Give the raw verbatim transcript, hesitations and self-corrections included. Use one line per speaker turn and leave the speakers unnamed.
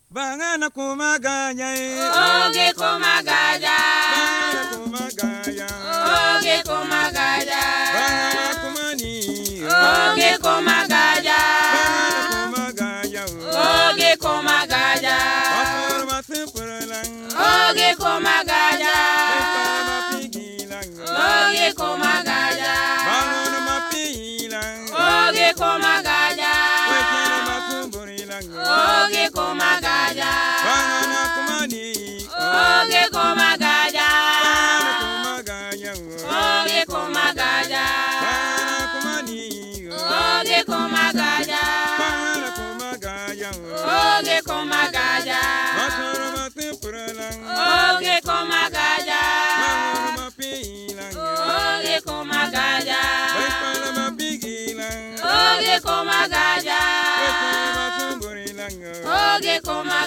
Bangana kumagaya,
Oge kumagaya,
bangana kumagaya,
Oge kumagaya,
bangana kumani,
Oge kumagaya,
bangana kumagaya,
Oge kumagaya,
bakar masipulang,
Oge kumagaya,
bakar mapigilang,
Oge kumagaya,
bangana mapigilang,
Oge kumagaya,
bakar masuburilang,
Oge kumagaya,
bangana kumani,
Oge kumagaya,
bangana kumagaya,
Oge kumagaya,
bangana kumani,
Oge kumagaya,
bangana kumagaya,
Oge kumagaya,
bakar masipulang,
Oge kumagaya,
bangana mapigilang,
Oge kumagaya,
bakar mapigilang,
Oge kumagaya,
bakar masuburilang.
Oge kumagaya.